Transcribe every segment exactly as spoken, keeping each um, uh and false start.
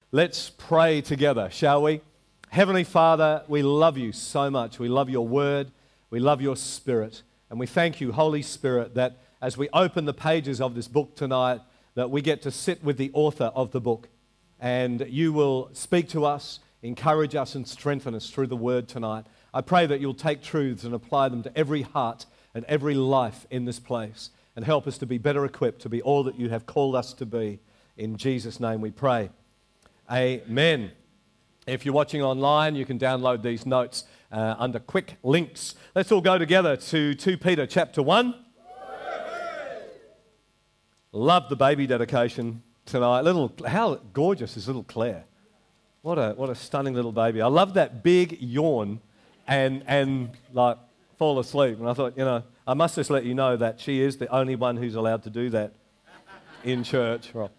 Let's pray together, shall we? Heavenly Father, we love you so much. We love your word. We love your spirit. And we thank you, Holy Spirit, that as we open the pages of this book tonight, that we get to sit with the author of the book. And you will speak to us, encourage us, and strengthen us through the word tonight. I pray that you'll take truths and apply them to every heart and every life in this place and help us to be better equipped to be all that you have called us to be. In Jesus' name we pray. Amen. If you're watching online, you can download these notes uh, under quick links. Let's all go together to Second Peter chapter one. Love the baby dedication tonight. Little, how gorgeous is little Claire. What a what a stunning little baby. I love that big yawn and and like fall asleep. And I thought, you know, I must just let you know that she is the only one who's allowed to do that in church. Right.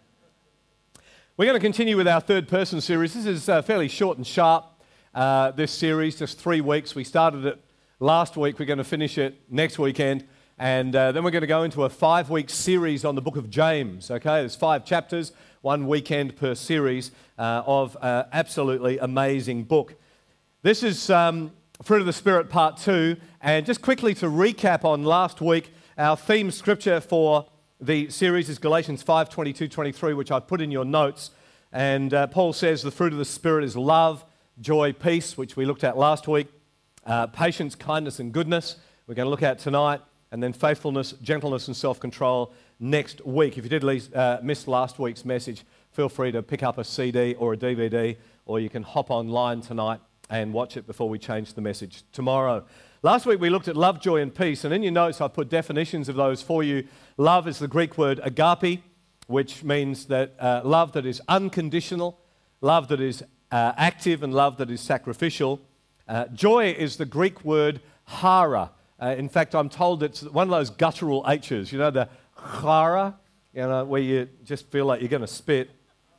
We're going to continue with our third person series. This is uh, fairly short and sharp, uh, this series, just three weeks. We started it last week. We're going to finish it next weekend. And uh, then we're going to go into a five-week series on the book of James, okay? There's five chapters, one weekend per series uh, of uh, absolutely amazing book. This is um, Fruit of the Spirit part two. And just quickly to recap on last week, our theme scripture for the series is Galatians five, twenty-two, twenty-three, which I put in your notes. And uh, Paul says the fruit of the Spirit is love, joy, peace, which we looked at last week, uh, patience, kindness, and goodness, we're going to look at tonight, and then faithfulness, gentleness, and self-control next week. If you did least, uh, miss last week's message, feel free to pick up a C D or a D V D, or you can hop online tonight and watch it before we change the message tomorrow. Last week we looked at love, joy, and peace, and in your notes I put definitions of those for you. Love is the Greek word agape, which means that uh, love that is unconditional, love that is uh, active, and love that is sacrificial. Uh, joy is the Greek word chara. Uh, in fact, I'm told it's one of those guttural H's, you know, the chara, you know, where you just feel like you're going to spit.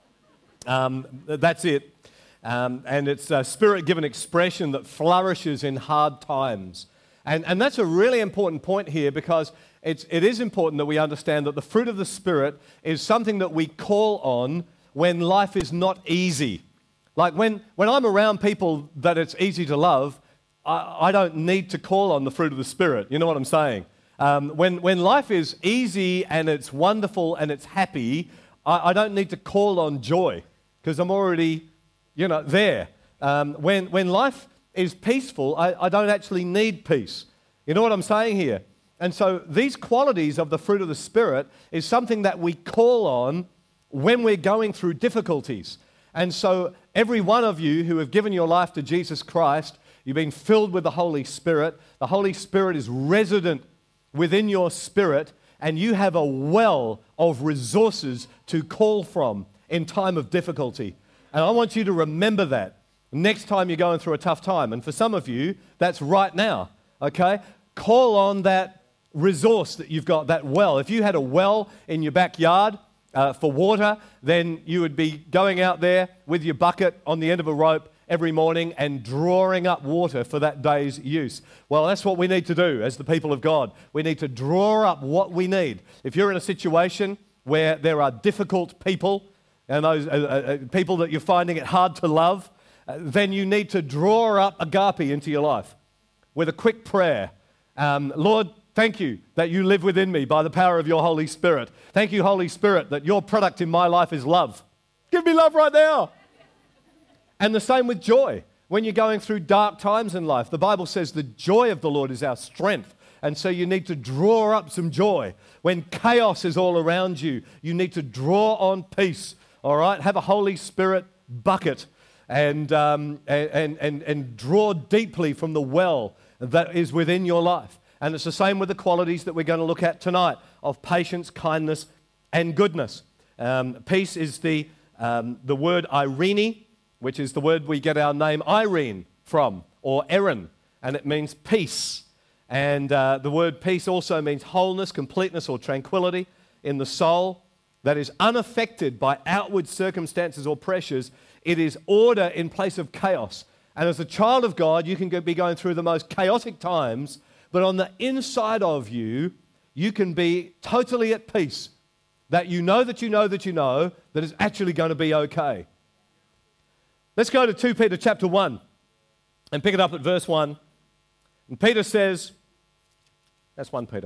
Um, that's it. Um, and it's a spirit-given expression that flourishes in hard times. And, and that's a really important point here, because it's, it is important that we understand that the fruit of the Spirit is something that we call on when life is not easy. Like when, when I'm around people that it's easy to love, I, I don't need to call on the fruit of the Spirit. You know what I'm saying? Um, when, when life is easy and it's wonderful and it's happy, I, I don't need to call on joy, because I'm already, you know, there. Um, when, when life is peaceful, I, I don't actually need peace. You know what I'm saying here? And so these qualities of the fruit of the Spirit is something that we call on when we're going through difficulties. And so every one of you who have given your life to Jesus Christ, you've been filled with the Holy Spirit. The Holy Spirit is resident within your spirit, and you have a well of resources to call from in time of difficulty. And I want you to remember that next time you're going through a tough time. And for some of you, that's right now, okay? Call on that resource that you've got, that well. If you had a well in your backyard uh, for water, then you would be going out there with your bucket on the end of a rope every morning and drawing up water for that day's use. Well, that's what we need to do as the people of God. We need to draw up what we need. If you're in a situation where there are difficult people, and those uh, uh, people that you're finding it hard to love, uh, then you need to draw up agape into your life with a quick prayer. Um, Lord, thank you that you live within me by the power of your Holy Spirit. Thank you, Holy Spirit, that your product in my life is love. Give me love right now. And the same with joy. When you're going through dark times in life, the Bible says the joy of the Lord is our strength. And so you need to draw up some joy. When chaos is all around you, you need to draw on peace. All right, have a Holy Spirit bucket and, um, and, and, and draw deeply from the well that is within your life. And it's the same with the qualities that we're going to look at tonight of patience, kindness, and goodness. Um, peace is the, um, the word irene, which is the word we get our name Irene from, or Erin, and it means peace. And uh, the word peace also means wholeness, completeness, or tranquility in the soul that is unaffected by outward circumstances or pressures. It is order in place of chaos. And as a child of God, you can go, be going through the most chaotic times, but on the inside of you, you can be totally at peace, that you know that you know that you know that it's actually going to be okay. Let's go to Second Peter chapter one and pick it up at verse one. And Peter says, that's First Peter.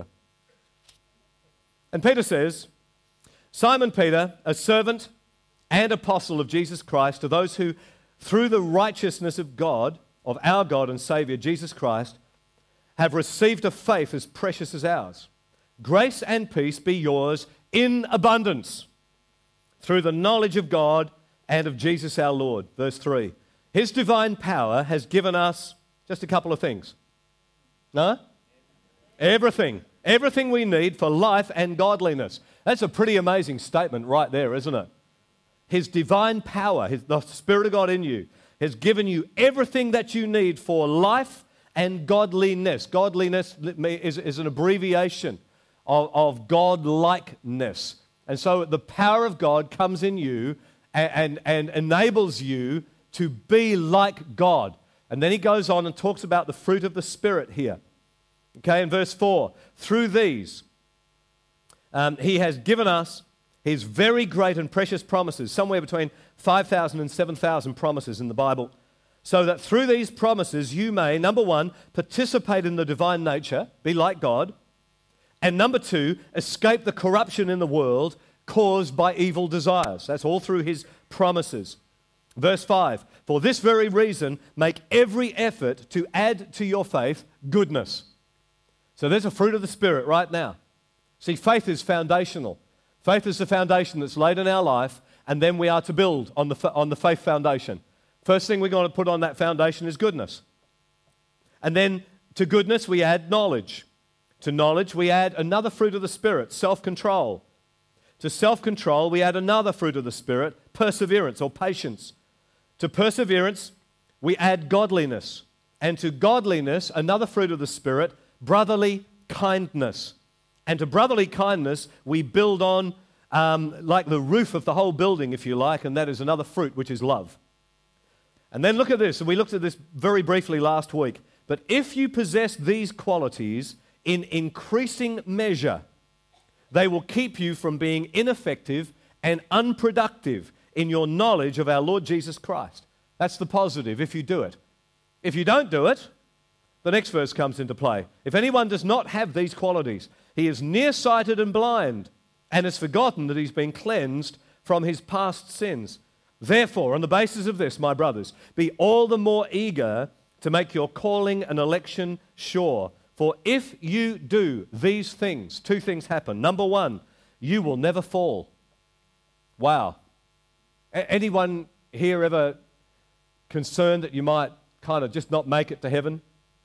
And Peter says, Simon Peter, a servant and apostle of Jesus Christ, to those who, through the righteousness of God, of our God and Saviour, Jesus Christ, have received a faith as precious as ours. Grace and peace be yours in abundance through the knowledge of God and of Jesus our Lord. Verse three. His divine power has given us just a couple of things. No? Everything. Everything we need for life and godliness. That's a pretty amazing statement right there, isn't it? His divine power, his, the Spirit of God in you, has given you everything that you need for life and godliness. Godliness is, is an abbreviation of, of God-likeness. And so the power of God comes in you and, and, and enables you to be like God. And then he goes on and talks about the fruit of the Spirit here. Okay, in verse four, through these, um, he has given us his very great and precious promises, somewhere between five thousand and seven thousand promises in the Bible, so that through these promises you may, number one, participate in the divine nature, be like God, and number two, escape the corruption in the world caused by evil desires. That's all through his promises. Verse five, for this very reason, make every effort to add to your faith goodness. So there's a fruit of the Spirit right now. See, faith is foundational. Faith is the foundation that's laid in our life, and then we are to build on the, on the faith foundation. First thing we're going to put on that foundation is goodness. And then to goodness we add knowledge. To knowledge we add another fruit of the Spirit, self-control. To self-control we add another fruit of the Spirit, perseverance or patience. To perseverance we add godliness. And to godliness, another fruit of the Spirit, brotherly kindness. And to brotherly kindness, we build on um, like the roof of the whole building, if you like, and that is another fruit, which is love. And then look at this, and we looked at this very briefly last week. But if you possess these qualities in increasing measure, they will keep you from being ineffective and unproductive in your knowledge of our Lord Jesus Christ. That's the positive, if you do it. If you don't do it, the next verse comes into play. If anyone does not have these qualities, he is nearsighted and blind, and has forgotten that he's been cleansed from his past sins. Therefore, on the basis of this, my brothers, be all the more eager to make your calling and election sure. For if you do these things, two things happen. Number one, you will never fall. Wow. A- anyone here ever concerned that you might kind of just not make it to heaven?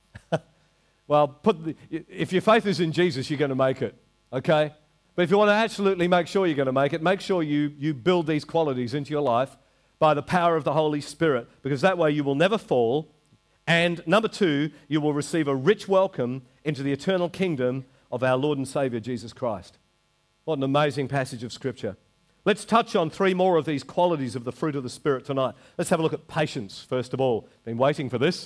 Well, put the, if your faith is in Jesus, you're going to make it, okay? But if you want to absolutely make sure you're going to make it, make sure you, you build these qualities into your life by the power of the Holy Spirit, because that way you will never fall. And number two, you will receive a rich welcome into the eternal kingdom of our Lord and Saviour, Jesus Christ. What an amazing passage of Scripture. Let's touch on three more of these qualities of the fruit of the Spirit tonight. Let's have a look at patience, first of all. Been waiting for this.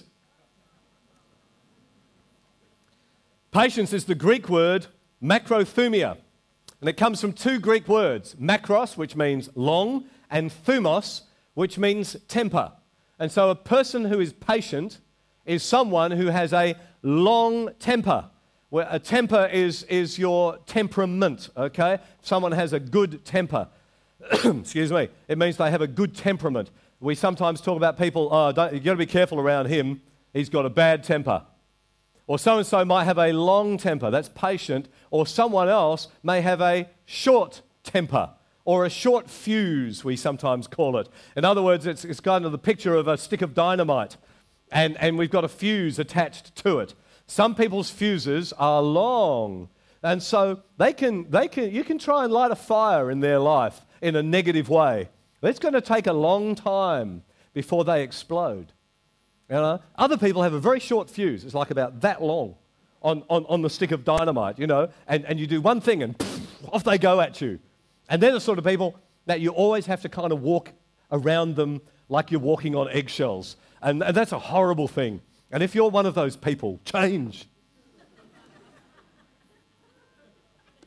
Patience is the Greek word macrothumia, and it comes from two Greek words, macros, which means long, and thumos, which means temper. And so a person who is patient is someone who has a long temper. Where a temper is, is your temperament, okay? Someone has a good temper. Excuse me. It means they have a good temperament. We sometimes talk about people, oh, don't, you've got to be careful around him. He's got a bad temper. Or so-and-so might have a long temper, that's patient, or someone else may have a short temper, or a short fuse, we sometimes call it. In other words, it's, it's kind of the picture of a stick of dynamite, and, and we've got a fuse attached to it. Some people's fuses are long, and so they can, they can, you can try and light a fire in their life in a negative way. It's going to take a long time before they explode. You know, other people have a very short fuse. It's like about that long on, on, on the stick of dynamite, you know, and, and you do one thing and pff, off they go at you. And they're the sort of people that you always have to kind of walk around them like you're walking on eggshells. And, and that's a horrible thing. And if you're one of those people, change.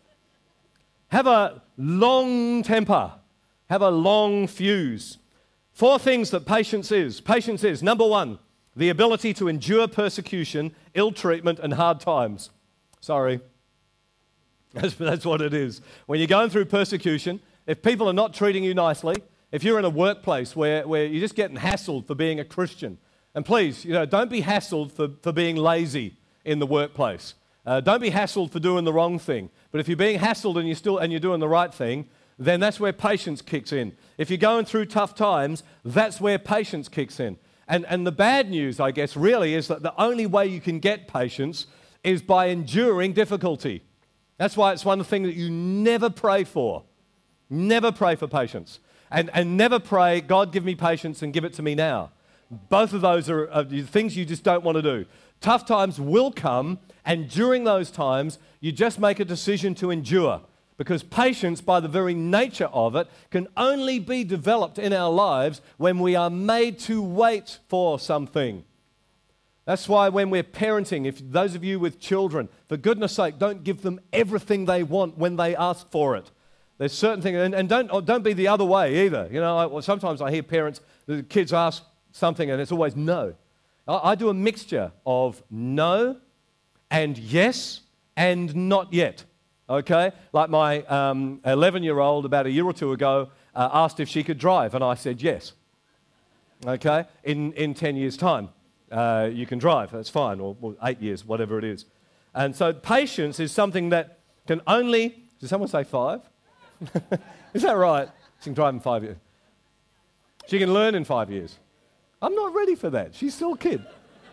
Have a long temper. Have a long fuse. Four things that patience is. Patience is, number one, the ability to endure persecution, ill treatment, and hard times. Sorry. That's, that's what it is. When you're going through persecution, if people are not treating you nicely, if you're in a workplace where, where you're just getting hassled for being a Christian, and please, you know, don't be hassled for, for being lazy in the workplace. Uh, don't be hassled for doing the wrong thing. But if you're being hassled and you're still and you're doing the right thing, then that's where patience kicks in. If you're going through tough times, that's where patience kicks in. And, and the bad news, I guess, really is that the only way you can get patience is by enduring difficulty. That's why it's one thing that you never pray for. Never pray for patience. And, and never pray, God, give me patience and give it to me now. Both of those are, are things you just don't want to do. Tough times will come, and during those times, you just make a decision to endure. Because patience, by the very nature of it, can only be developed in our lives when we are made to wait for something. That's why when we're parenting, if those of you with children, for goodness sake, don't give them everything they want when they ask for it. There's certain things, and, and don't, don't be the other way either. You know, I, well, sometimes I hear parents, the kids ask something and it's always no. I, I do a mixture of no and yes and not yet. Okay? Like my um, eleven-year-old about a year or two ago uh, asked if she could drive, and I said yes. Okay? In, in ten years' time. Uh, you can drive, that's fine, or, or eight years, whatever it is. And so patience is something that can only, did someone say five? Is that right? She can drive in five years. She can learn in five years. I'm not ready for that. She's still a kid.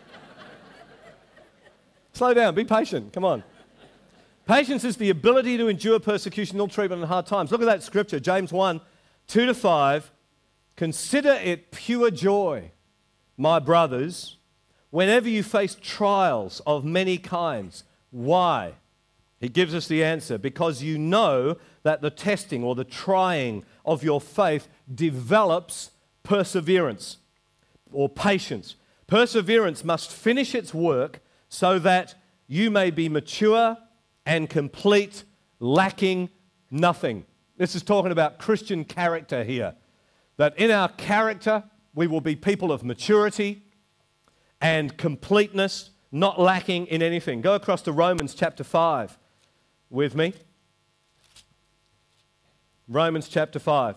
Slow down, be patient, come on. Patience is the ability to endure persecution, ill treatment, and hard times. Look at that scripture, James one, two to five. Consider it pure joy, my brothers, whenever you face trials of many kinds. Why? He gives us the answer. Because you know that the testing or the trying of your faith develops perseverance or patience. Perseverance must finish its work so that you may be mature and complete, lacking nothing. This is talking about Christian character here. That in our character, we will be people of maturity and completeness, not lacking in anything. Go across to Romans chapter five with me. Romans chapter five.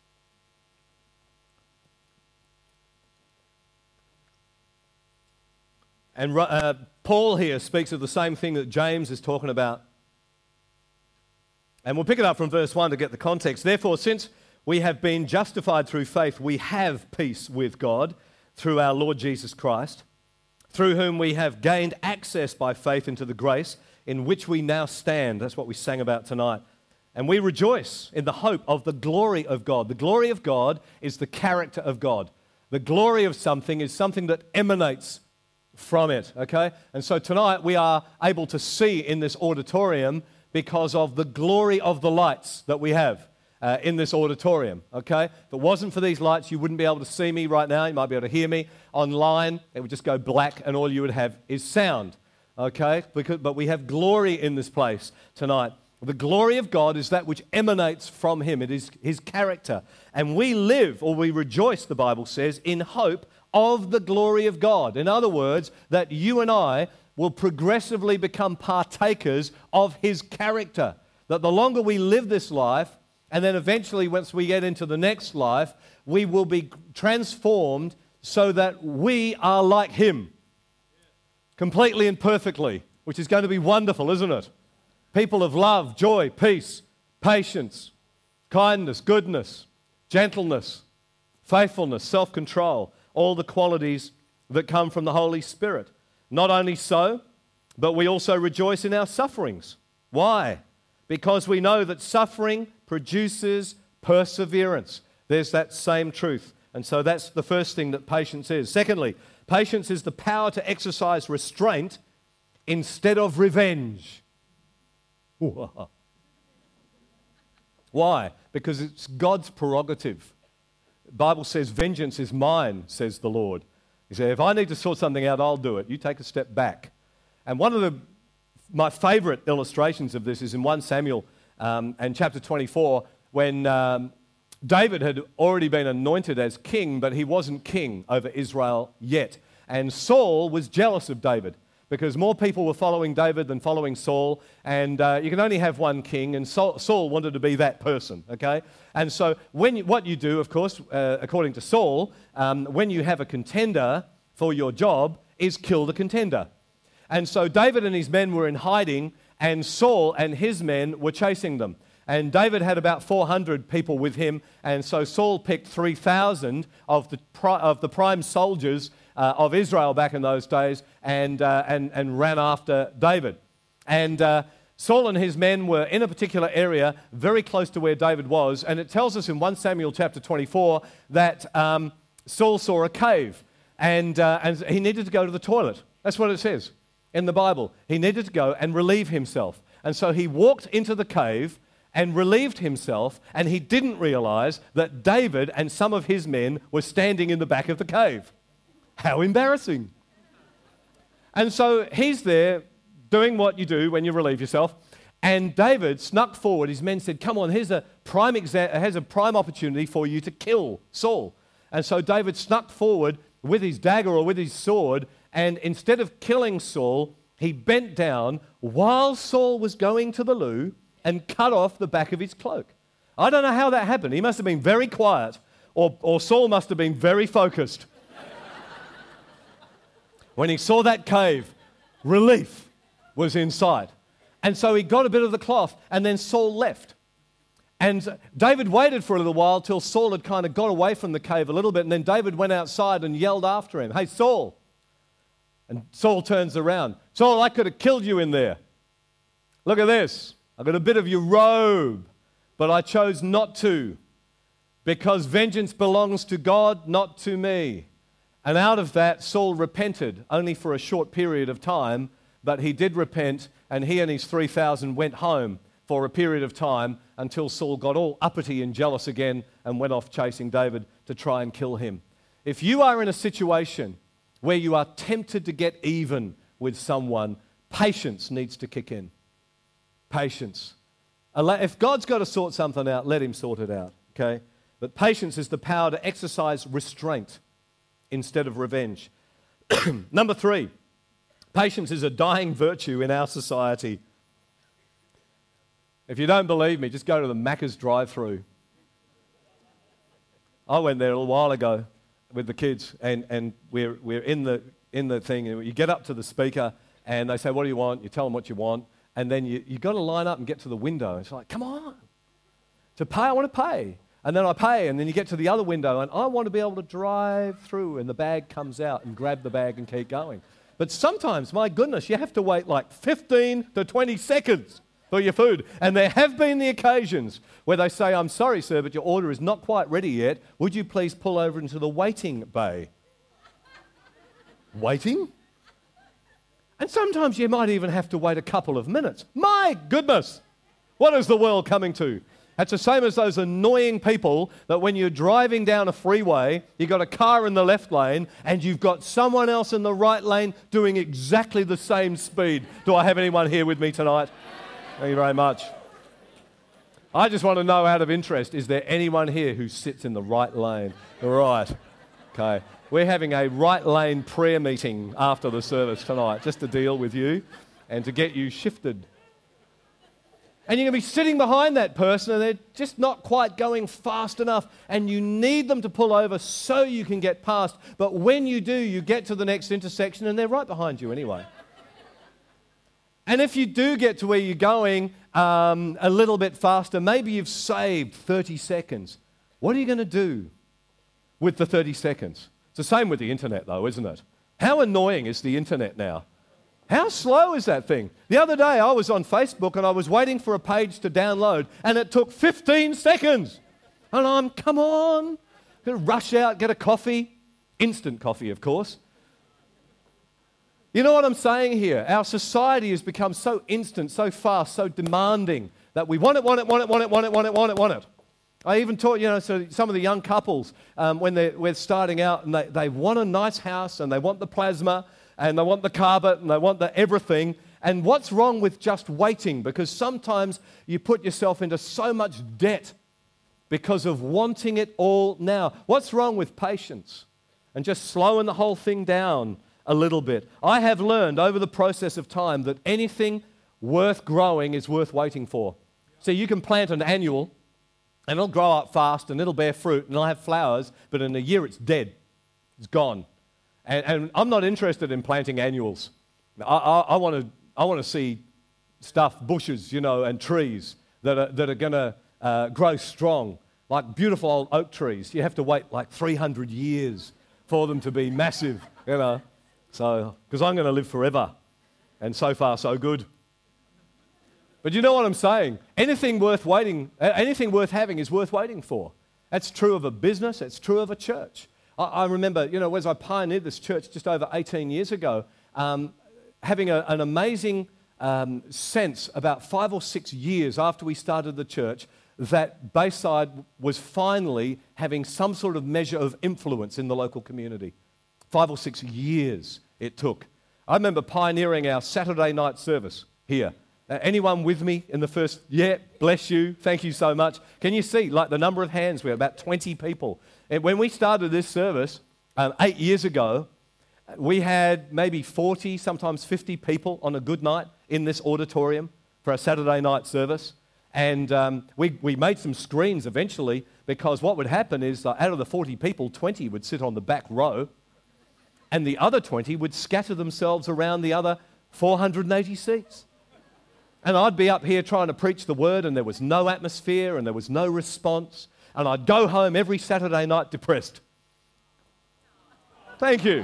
And uh, Paul here speaks of the same thing that James is talking about. And we'll pick it up from verse one to get the context. Therefore, since we have been justified through faith, we have peace with God through our Lord Jesus Christ, through whom we have gained access by faith into the grace in which we now stand. That's what we sang about tonight. And we rejoice in the hope of the glory of God. The glory of God is the character of God. The glory of something is something that emanates from it, okay? And so tonight we are able to see in this auditorium because of the glory of the lights that we have uh, in this auditorium, okay? If it wasn't for these lights, you wouldn't be able to see me right now. You might be able to hear me online. It would just go black and all you would have is sound, okay? Because, but we have glory in this place tonight. The glory of God is that which emanates from Him. It is His character. And we live, or we rejoice, the Bible says, in hope of the glory of God. In other words, that you and I will progressively become partakers of His character. That the longer we live this life, and then eventually once we get into the next life, we will be transformed so that we are like Him. Completely and perfectly, which is going to be wonderful, isn't it? People of love, joy, peace, patience, kindness, goodness, gentleness, faithfulness, self-control, all the qualities that come from the Holy Spirit. Not only so, but we also rejoice in our sufferings. Why? Because we know that suffering produces perseverance. There's that same truth. And so that's the first thing that patience is. Secondly, patience is the power to exercise restraint instead of revenge. Why? Because it's God's prerogative. The Bible says, vengeance is mine, says the Lord. He said, if I need to sort something out, I'll do it. You take a step back. And one of the, my favorite illustrations of this is in First Samuel um, and chapter twenty-four, when um, David had already been anointed as king, but he wasn't king over Israel yet. And Saul was jealous of David because more people were following David than following Saul, and uh, you can only have one king, and Saul, Saul wanted to be that person, okay? And so when you, what you do, of course, uh, according to Saul, um, when you have a contender for your job, is kill the contender. And so David and his men were in hiding, and Saul and his men were chasing them. And David had about four hundred people with him, and so Saul picked three thousand of the, pri- of the prime soldiers uh, of Israel back in those days and, uh, and, and ran after David. And uh, Saul and his men were in a particular area very close to where David was, and it tells us in First Samuel chapter twenty-four that um, Saul saw a cave, and, uh, and he needed to go to the toilet. That's what it says in the Bible. He needed to go and relieve himself. And so he walked into the cave and relieved himself, and he didn't realize that David and some of his men were standing in the back of the cave. How embarrassing. And so he's there doing what you do when you relieve yourself, and David snuck forward. His men said, come on, here's a prime exa- here's a prime opportunity for you to kill Saul. And so David snuck forward with his dagger or with his sword, and instead of killing Saul, he bent down while Saul was going to the loo and cut off the back of his cloak. I don't know how that happened. He must have been very quiet, or, or Saul must have been very focused. When he saw that cave, relief was inside. And so he got a bit of the cloth, and then Saul left. And David waited for a little while till Saul had kind of got away from the cave a little bit, and then David went outside and yelled after him, hey, Saul. And Saul turns around. Saul, I could have killed you in there. Look at this. I got a bit of your robe, but I chose not to, because vengeance belongs to God, not to me. And out of that, Saul repented, only for a short period of time, but he did repent, and he and his three thousand went home for a period of time until Saul got all uppity and jealous again and went off chasing David to try and kill him. If you are in a situation where you are tempted to get even with someone, patience needs to kick in. Patience. If God's got to sort something out, let him sort it out, okay? But patience is the power to exercise restraint instead of revenge. Number three, patience is a dying virtue in our society. If you don't believe me, just go to the Macca's drive-through. I went there a little while ago with the kids, and, and we're, we're in the, in the thing, and you get up to the speaker, and they say, what do you want? You tell them what you want. And then you, you've got to line up and get to the window. It's like, come on. To pay, I want to pay. And then I pay, and then you get to the other window, and I want to be able to drive through, and the bag comes out, and grab the bag and keep going. But sometimes, my goodness, you have to wait like fifteen to twenty seconds for your food. And there have been the occasions where they say, I'm sorry, sir, but your order is not quite ready yet. Would you please pull over into the waiting bay? Waiting? And sometimes you might even have to wait a couple of minutes. My goodness, what is the world coming to? It's the same as those annoying people that when you're driving down a freeway, you've got a car in the left lane and you've got someone else in the right lane doing exactly the same speed. Do I have anyone here with me tonight? Thank you very much. I just want to know, out of interest, is there anyone here who sits in the right lane? Right. Okay. We're having a right lane prayer meeting after the service tonight, just to deal with you and to get you shifted. And you're going to be sitting behind that person and they're just not quite going fast enough, and you need them to pull over so you can get past. But when you do, you get to the next intersection and they're right behind you anyway. And if you do get to where you're going um, a little bit faster, maybe you've saved thirty seconds. What are you going to do with the thirty seconds? It's the same with the internet, though, isn't it? How annoying is the internet now? How slow is that thing? The other day, I was on Facebook and I was waiting for a page to download, and it took fifteen seconds. And I'm, come on, gonna rush out, get a coffee, instant coffee, of course. You know what I'm saying here? Our society has become so instant, so fast, so demanding that we want it, want it, want it, want it, want it, want it, want it, want it. I even taught, you know, so some of the young couples, um, when they're, we're starting out, and they, they want a nice house, and they want the plasma, and they want the carpet, and they want the everything. And what's wrong with just waiting? Because sometimes you put yourself into so much debt because of wanting it all now. What's wrong with patience and just slowing the whole thing down a little bit? I have learned over the process of time that anything worth growing is worth waiting for. So you can plant an annual and it'll grow up fast and it'll bear fruit and it'll have flowers, but in a year it's dead. It's gone. And, and I'm not interested in planting annuals. I, I, I want to I want to see stuff, bushes, you know, and trees that are, that are going to uh, grow strong, like beautiful old oak trees. You have to wait like three hundred years for them to be massive, you know. So, because I'm going to live forever. And so far, so good. But you know what I'm saying? Anything worth waiting, anything worth having is worth waiting for. That's true of a business. It's true of a church. I, I remember, you know, as I pioneered this church just over eighteen years ago, um, having a, an amazing um, sense about five or six years after we started the church that Bayside was finally having some sort of measure of influence in the local community. Five or six years it took. I remember pioneering our Saturday night service here. Uh, anyone with me in the first? Yeah, bless you. Thank you so much. Can you see, like, the number of hands? We had about twenty people. And when we started this service um, eight years ago, we had maybe forty, sometimes fifty people on a good night in this auditorium for a Saturday night service. And um, we, we made some screens eventually, because what would happen is uh, out of the forty people, twenty would sit on the back row, and the other twenty would scatter themselves around the other four hundred eighty seats. And I'd be up here trying to preach the word, and there was no atmosphere and there was no response. And I'd go home every Saturday night depressed. Thank you.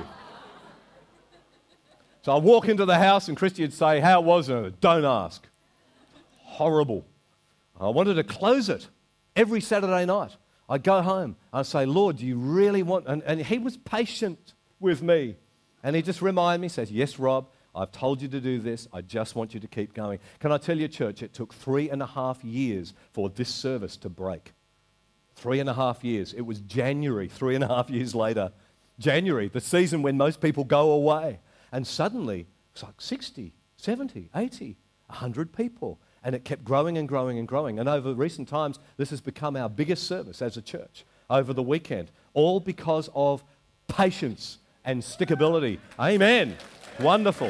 So I'd walk into the house and Christy would say, "How was it?" Don't ask. Horrible. I wanted to close it every Saturday night. I'd go home. I'd say, "Lord, do you really want..." And, and he was patient with me. And he just reminded me, says, "Yes, Rob, I've told you to do this. I just want you to keep going." Can I tell you, church, it took three and a half years for this service to break. Three and a half years. It was January, three and a half years later. January, the season when most people go away. And suddenly, it's like sixty, seventy, eighty, one hundred people. And it kept growing and growing and growing. And over recent times, this has become our biggest service as a church over the weekend. All because of patience and stickability. Amen. Wonderful.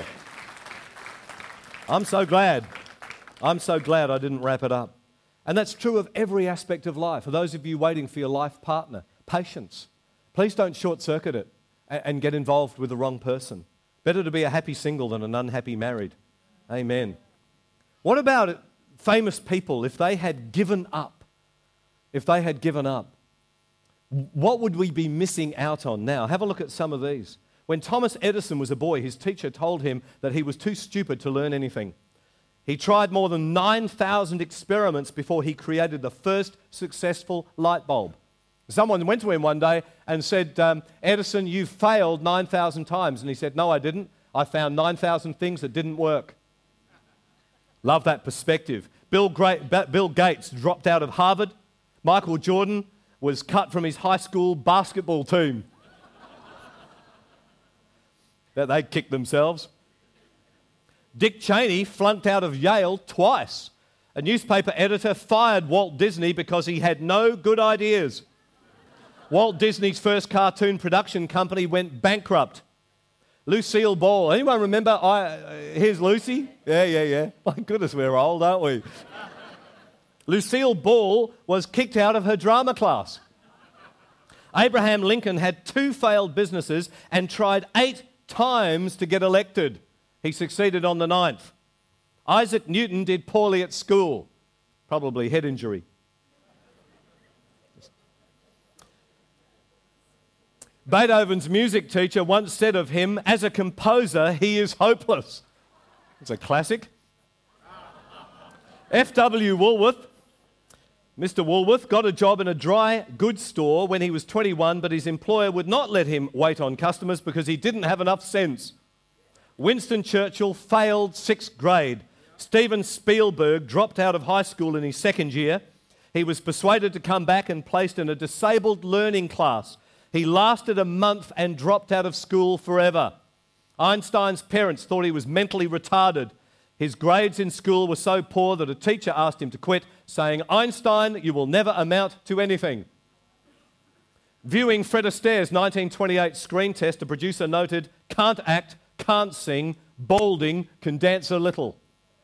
I'm so glad. I'm so glad I didn't wrap it up. And that's true of every aspect of life. For those of you waiting for your life partner, patience. Please don't short-circuit it and get involved with the wrong person. Better to be a happy single than an unhappy married. Amen. What about famous people if they had given up? If they had given up, what would we be missing out on now? Have a look at some of these. When Thomas Edison was a boy, his teacher told him that he was too stupid to learn anything. He tried more than nine thousand experiments before he created the first successful light bulb. Someone went to him one day and said, um, "Edison, you failed nine thousand times." And he said, "No, I didn't. I found nine thousand things that didn't work." Love that perspective. Bill, Gra- Bill Gates dropped out of Harvard. Michael Jordan was cut from his high school basketball team. That they kicked themselves. Dick Cheney flunked out of Yale twice. A newspaper editor fired Walt Disney because he had no good ideas. Walt Disney's first cartoon production company went bankrupt. Lucille Ball. Anyone remember? I, uh, here's Lucy. Yeah, yeah, yeah. My goodness, we're old, aren't we? Lucille Ball was kicked out of her drama class. Abraham Lincoln had two failed businesses and tried eight times to get elected. He succeeded on the ninth. Isaac Newton did poorly at school, probably head injury. Beethoven's music teacher once said of him, "As a composer, he is hopeless." It's a classic. F W Woolworth. Mister Woolworth got a job in a dry goods store when he was twenty-one, but his employer would not let him wait on customers because he didn't have enough sense. Winston Churchill failed sixth grade. Steven Spielberg dropped out of high school in his second year. He was persuaded to come back and placed in a disabled learning class. He lasted a month and dropped out of school forever. Einstein's parents thought he was mentally retarded. His grades in school were so poor that a teacher asked him to quit, saying, "Einstein, you will never amount to anything." Viewing Fred Astaire's nineteen twenty-eight screen test, the producer noted, "Can't act, can't sing, balding, can dance a little."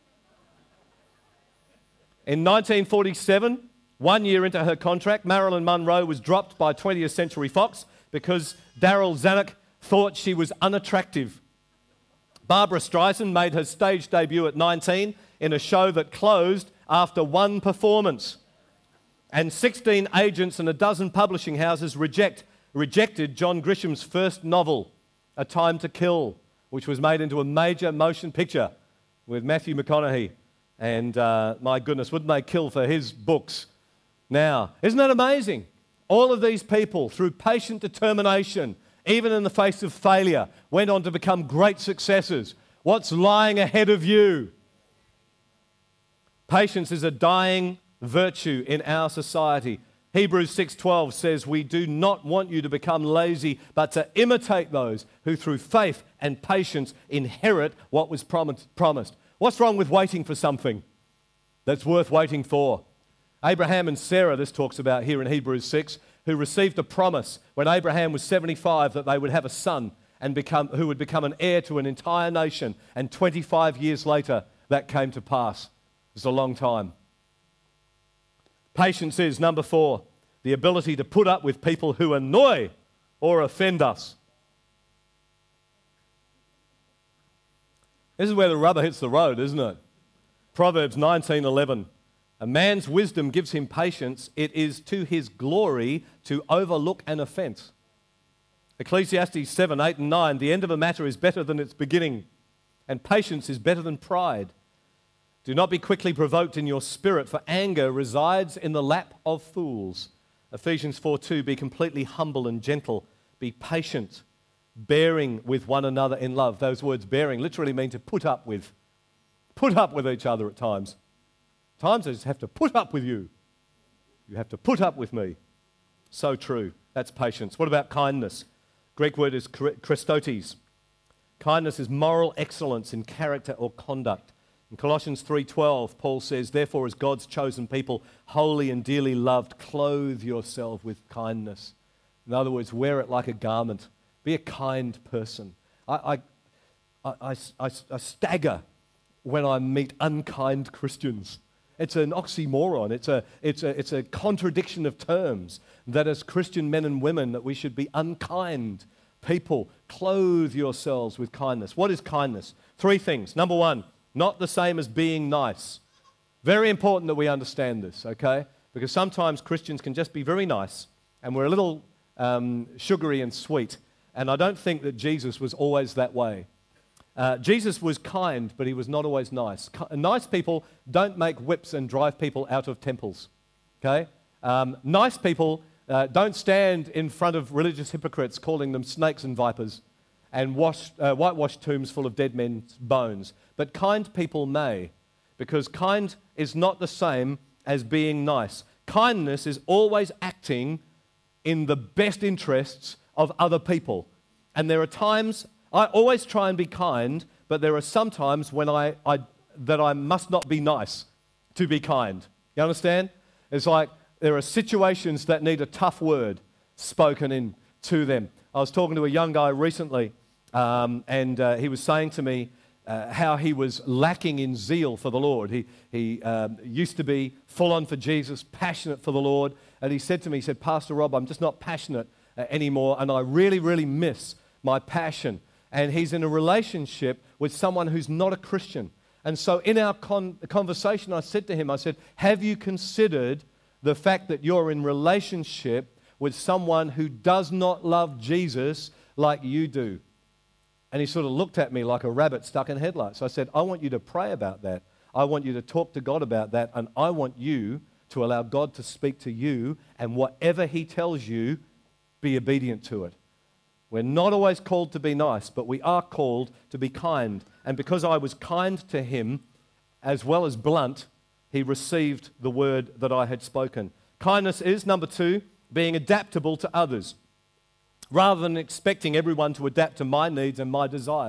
In nineteen forty-seven, one year into her contract, Marilyn Monroe was dropped by twentieth Century Fox because Daryl Zanuck thought she was unattractive. Barbra Streisand made her stage debut at nineteen in a show that closed after one performance. And sixteen agents and a dozen publishing houses reject, rejected John Grisham's first novel, A Time to Kill, which was made into a major motion picture with Matthew McConaughey. And uh, my goodness, wouldn't they kill for his books? Now, isn't that amazing? All of these people, through patient determination, even in the face of failure, went on to become great successes. What's lying ahead of you? Patience is a dying virtue in our society. Hebrews six twelve says, "We do not want you to become lazy, but to imitate those who through faith and patience inherit what was promised." What's wrong with waiting for something that's worth waiting for? Abraham and Sarah, this talks about here in Hebrews six, who received a promise when Abraham was seventy-five that they would have a son and become, who would become an heir to an entire nation. And twenty-five years later, that came to pass. It's a long time. Patience is, number four, the ability to put up with people who annoy or offend us. This is where the rubber hits the road, isn't it? Proverbs nineteen eleven. A man's wisdom gives him patience. It is to his glory to overlook an offense. Ecclesiastes seven, eight and nine. The end of a matter is better than its beginning, and patience is better than pride. Do not be quickly provoked in your spirit, for anger resides in the lap of fools. Ephesians four two, be completely humble and gentle. Be patient, bearing with one another in love. Those words bearing literally mean to put up with. Put up with each other at times. Times I just have to put up with you. You have to put up with me. So true. That's patience. What about kindness? Greek word is Christotes. Kindness is moral excellence in character or conduct. In Colossians three twelve, Paul says, "Therefore, as God's chosen people, holy and dearly loved, clothe yourself with kindness." In other words, wear it like a garment. Be a kind person. I, I, I, I, I stagger when I meet unkind Christians. It's an oxymoron. It's a, it's, a, it's a contradiction of terms that as Christian men and women that we should be unkind people. Clothe yourselves with kindness. What is kindness? Three things. Number one, not the same as being nice. Very important that we understand this, okay? Because sometimes Christians can just be very nice and we're a little um, sugary and sweet. And I don't think that Jesus was always that way. Uh, Jesus was kind, but he was not always nice. Ki- nice people don't make whips and drive people out of temples, okay? Um, nice people uh, don't stand in front of religious hypocrites calling them snakes and vipers and wash, uh, whitewashed tombs full of dead men's bones. But kind people may, because kind is not the same as being nice. Kindness is always acting in the best interests of other people. And there are times, I always try and be kind, but there are some times when I, I that I must not be nice to be kind. You understand? It's like there are situations that need a tough word spoken in to them. I was talking to a young guy recently, um, and uh, he was saying to me uh, how he was lacking in zeal for the Lord. He, he um, used to be full on for Jesus, passionate for the Lord, and he said to me, he said, "Pastor Rob, I'm just not passionate uh, anymore, and I really, really miss my passion." And he's in a relationship with someone who's not a Christian. And so in our con- conversation, I said to him, I said, "Have you considered the fact that you're in relationship with someone who does not love Jesus like you do?" And he sort of looked at me like a rabbit stuck in headlights. So I said, "I want you to pray about that. I want you to talk to God about that. And I want you to allow God to speak to you. And whatever he tells you, be obedient to it." We're not always called to be nice, but we are called to be kind. And because I was kind to him, as well as blunt, he received the word that I had spoken. Kindness is, number two, being adaptable to others, rather than expecting everyone to adapt to my needs and my desires.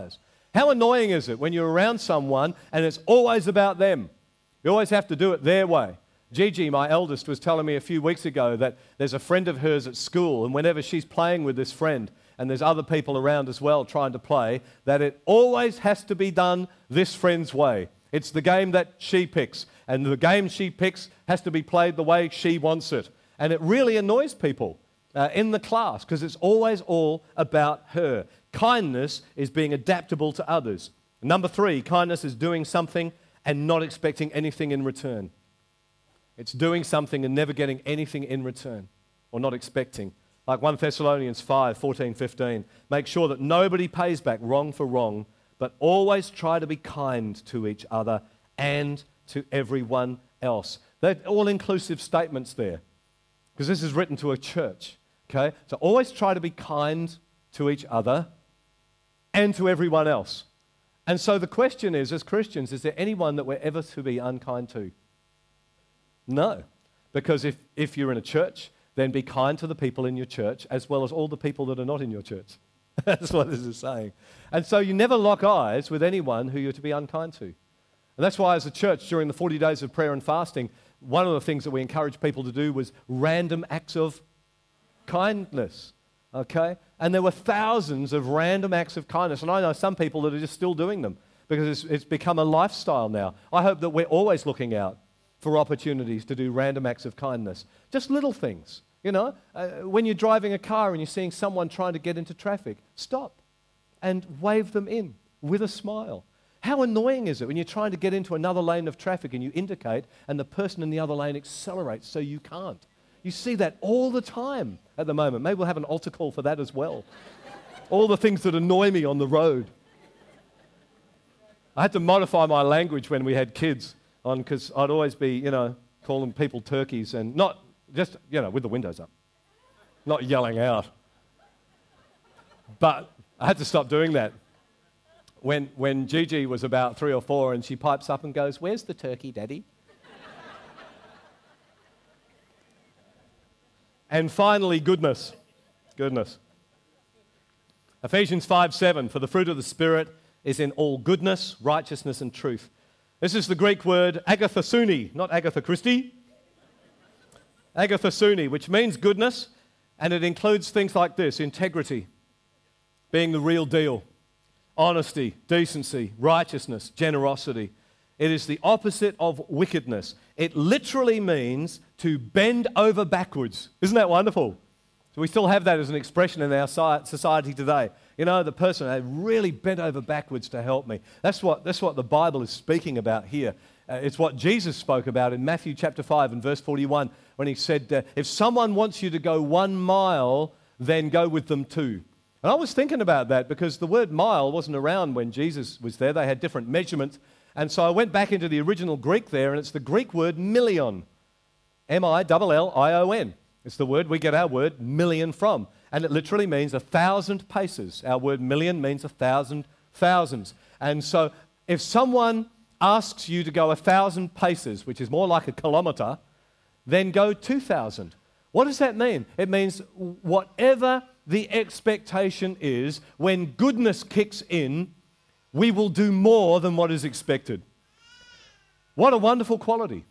How annoying is it when you're around someone and it's always about them? You always have to do it their way. Gigi, my eldest, was telling me a few weeks ago that there's a friend of hers at school, and whenever she's playing with this friend, and there's other people around as well trying to play, that it always has to be done this friend's way. It's the game that she picks, and the game she picks has to be played the way she wants it. And it really annoys people uh, in the class because it's always all about her. Kindness is being adaptable to others. Number three, kindness is doing something and not expecting anything in return. It's doing something and never getting anything in return, or not expecting. Like First Thessalonians five, fourteen, fifteen. Make sure that nobody pays back wrong for wrong, but always try to be kind to each other and to everyone else. They're all-inclusive statements there, because this is written to a church, okay? So always try to be kind to each other and to everyone else. And so the question is, as Christians, is there anyone that we're ever to be unkind to? No, because if, if you're in a church, then be kind to the people in your church as well as all the people that are not in your church. That's what this is saying. And so you never lock eyes with anyone who you're to be unkind to. And that's why as a church, during the forty days of prayer and fasting, one of the things that we encourage people to do was random acts of kindness, okay? And there were thousands of random acts of kindness. And I know some people that are just still doing them because it's, it's become a lifestyle now. I hope that we're always looking out for opportunities to do random acts of kindness. Just little things, you know. Uh, when you're driving a car and you're seeing someone trying to get into traffic, stop and wave them in with a smile. How annoying is it when you're trying to get into another lane of traffic and you indicate and the person in the other lane accelerates so you can't? You see that all the time at the moment. Maybe we'll have an altar call for that as well. All the things that annoy me on the road. I had to modify my language when we had kids on, because I'd always be, you know, calling people turkeys and not just, you know, with the windows up, not yelling out. But I had to stop doing that. When, when Gigi was about three or four and she pipes up and goes, "Where's the turkey, Daddy?" And finally, goodness. Goodness. Ephesians five seven, for the fruit of the Spirit is in all goodness, righteousness, and truth. This is the Greek word agathosune, not Agatha Christie. Agathosune, which means goodness, and it includes things like this: integrity, being the real deal, honesty, decency, righteousness, generosity. It is the opposite of wickedness. It literally means to bend over backwards. Isn't that wonderful? So we still have that as an expression in our society today. You know, the person they really bent over backwards to help me. That's what, that's what the Bible is speaking about here. Uh, it's what Jesus spoke about in Matthew chapter five and verse forty-one when he said, uh, if someone wants you to go one mile, then go with them two. And I was thinking about that because the word mile wasn't around when Jesus was there. They had different measurements. And so I went back into the original Greek there, and it's the Greek word million. M I L L I O N. It's the word we get our word million from. And it literally means a thousand paces. Our word million means a thousand thousands. And so if someone asks you to go a thousand paces, which is more like a kilometer, then go two thousand. What does that mean? It means whatever the expectation is, when goodness kicks in, we will do more than what is expected. What a wonderful quality.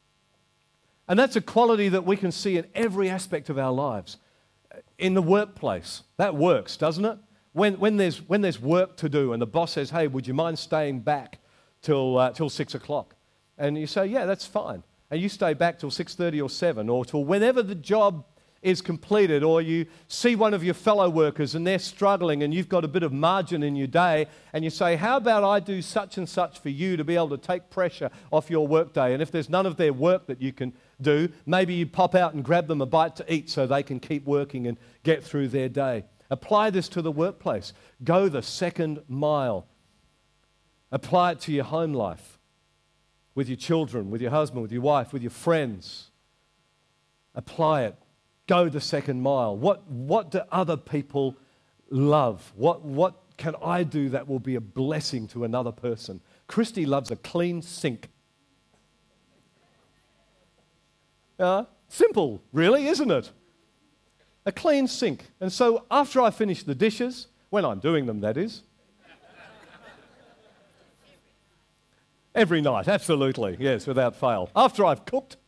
And that's a quality that we can see in every aspect of our lives. In the workplace, that works, doesn't it? When, when, there's, when there's work to do and the boss says, "Hey, would you mind staying back till, uh, till six o'clock? And you say, "Yeah, that's fine." And you stay back till six thirty or seven, or till whenever the job is completed, or you see one of your fellow workers and they're struggling and you've got a bit of margin in your day, and you say, "How about I do such and such for you to be able to take pressure off your work day?" And if there's none of their work that you can do, maybe you pop out and grab them a bite to eat so they can keep working and get through their day. Apply this to the workplace. Go the second mile. Apply it to your home life, with your children, with your husband, with your wife, with your friends. Apply it. Go the second mile. What, what do other people love? What, what can I do that will be a blessing to another person? Christy loves a clean sink. Uh, simple, really, isn't it? A clean sink. And so after I finish the dishes, when I'm doing them, that is, Every night, absolutely, yes, without fail. After I've cooked,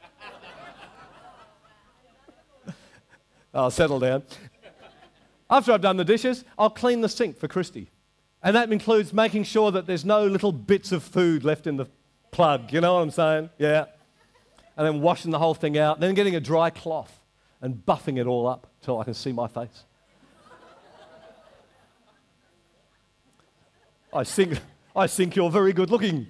I'll settle down. After I've done the dishes, I'll clean the sink for Christy. And that includes making sure that there's no little bits of food left in the plug, you know what I'm saying? Yeah. And then washing the whole thing out, then getting a dry cloth and buffing it all up till I can see my face. I think, I think you're very good looking.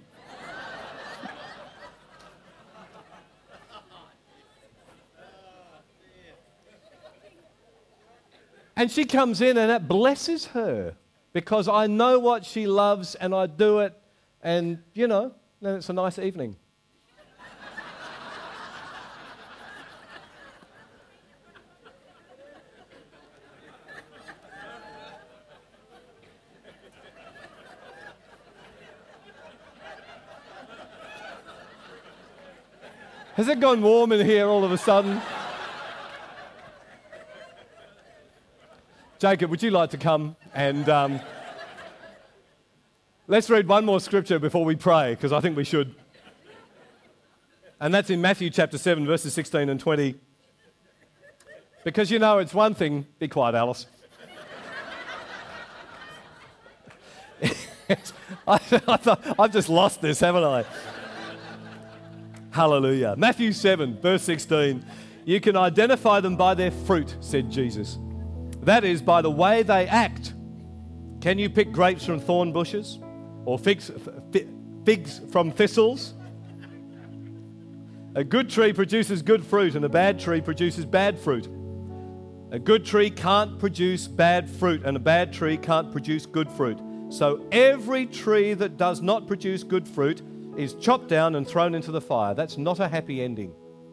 And she comes in and that blesses her because I know what she loves and I do it and, you know, then it's a nice evening. Has it gone warm in here all of a sudden? Jacob, would you like to come and um, let's read one more scripture before we pray, because I think we should. And that's in Matthew chapter seven, verses sixteen and twenty. Because you know, it's one thing, be quiet, Alice. I, I thought, I've just lost this, haven't I? Hallelujah. Matthew seven, verse sixteen. You can identify them by their fruit, said Jesus. That is, by the way they act. Can you pick grapes from thorn bushes? Or figs, figs from thistles? A good tree produces good fruit, and a bad tree produces bad fruit. A good tree can't produce bad fruit, and a bad tree can't produce good fruit. So every tree that does not produce good fruit is chopped down and thrown into the fire. That's not a happy ending.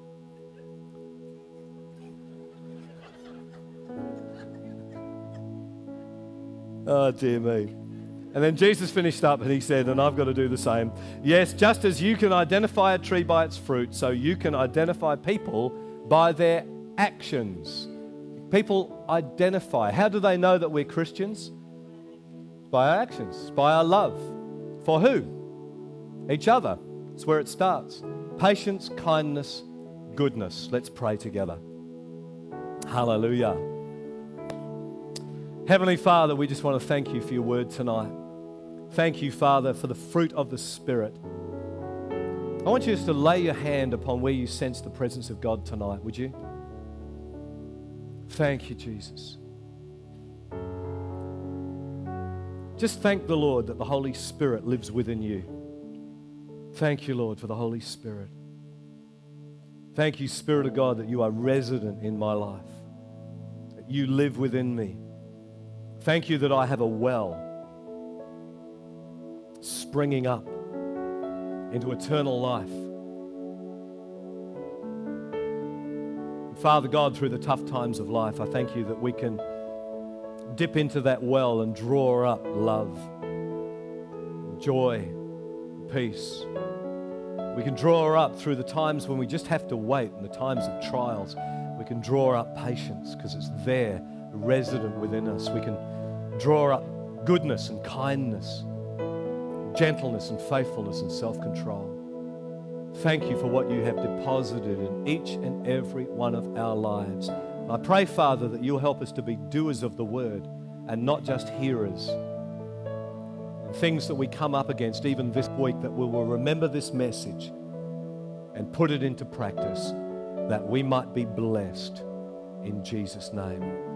Oh, dear me. And then Jesus finished up and he said, and I've got to do the same. Yes, just as you can identify a tree by its fruit, so you can identify people by their actions. People identify. How do they know that we're Christians? By our actions, by our love. For who? Each other. It's where it starts. Patience, kindness, goodness. Let's pray together. Hallelujah. Heavenly Father, we just want to thank you for your word tonight. Thank you, Father, for the fruit of the Spirit. I want you just to lay your hand upon where you sense the presence of God tonight, would you? Thank you, Jesus. Just thank the Lord that the Holy Spirit lives within you. Thank you, Lord, for the Holy Spirit. Thank you, Spirit of God, that you are resident in my life, that you live within me. Thank you that I have a well springing up into eternal life. Father God, through the tough times of life, I thank you that we can dip into that well and draw up love, joy, peace. We can draw up through the times when we just have to wait and the times of trials. We can draw up patience because it's there, resident within us. We can draw up goodness and kindness, gentleness and faithfulness and self-control. Thank you for what you have deposited in each and every one of our lives. I pray, Father, that you'll help us to be doers of the word and not just hearers. And things that we come up against even this week, that we will remember this message and put it into practice, that we might be blessed in Jesus' name.